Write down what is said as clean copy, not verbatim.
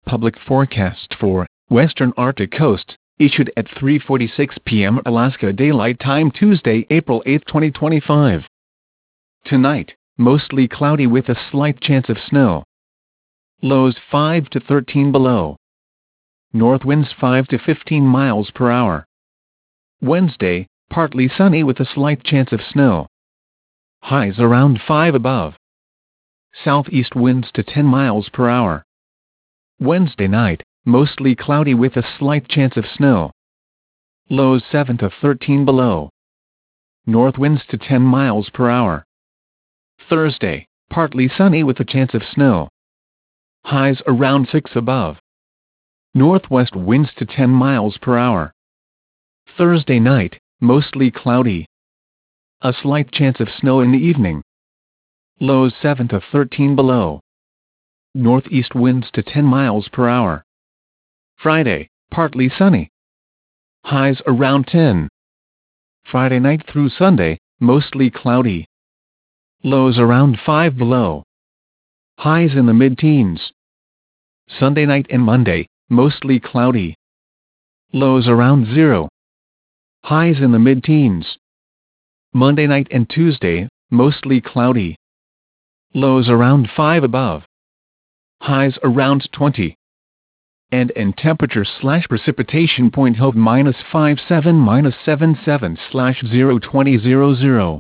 Public forecast for western Arctic coast, issued at 3:46 p.m. Alaska Daylight Time Tuesday, April 8, 2025. Tonight, mostly cloudy with a slight chance of snow. Lows 5 to 13 below. North winds 5 to 15 miles per hour. Wednesday, partly sunny with a slight chance of snow. Highs around 5 above. Southeast winds to 10 miles per hour. Wednesday night, mostly cloudy with a slight chance of snow. Lows 7 to 13 below. North winds to 10 miles per hour. Thursday, partly sunny with a chance of snow. Highs around 6 above. Northwest winds to 10 miles per hour. Thursday night, mostly cloudy. A slight chance of snow in the evening. Lows 7 to 13 below. Northeast winds to 10 miles per hour. Friday, partly sunny. Highs around 10. Friday night through Sunday, mostly cloudy. Lows around 5 below. Highs in the mid-teens. Sunday night and Monday, mostly cloudy. Lows around 0. Highs in the mid-teens. Monday night and Tuesday, mostly cloudy. Lows around 5 above. Highs around 20. And temperature/precipitation point Hove -57 -77/02000.